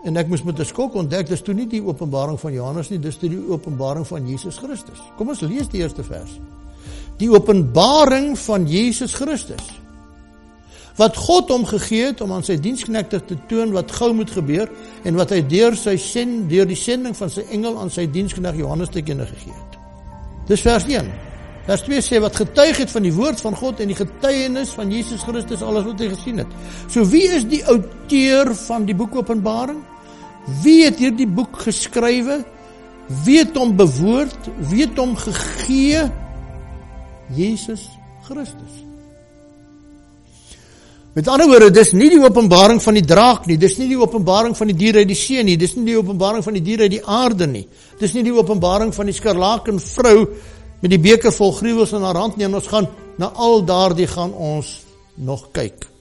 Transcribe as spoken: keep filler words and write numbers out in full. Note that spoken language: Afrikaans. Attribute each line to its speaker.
Speaker 1: En ek moes met 'n skok ontdek, dis toe nie die openbaring van Johannes nie, dis toe die openbaring van Jesus Christus. Kom ons lees die eerste vers. Die openbaring van Jesus Christus, wat God hom gegee het om aan sy diensknegte te toon wat gou moet gebeur, en wat hy deur sy sen, deur die sending van sy engel aan sy diensknegt Johannes te kenne gegee het. Dis vers een. Vers twee sê, wat getuig het van die woord van God en die getuienis van Jesus Christus, alles wat hy gesien het. So wie is die outeur van die boek Openbaring? Wie het hierdie boek geskrywe? Wie het hom bewoord? Wie het hom gegee? Jesus Christus. Met ander woorde, dis nie die openbaring van die draak nie, dis nie die openbaring van die dier uit die see nie, dis nie die openbaring van die dier uit die aarde nie, dis nie die openbaring van die skarlaken vrou met die beker vol gruwels in haar hand nie, en ons gaan na al daardie gaan ons nog kyk.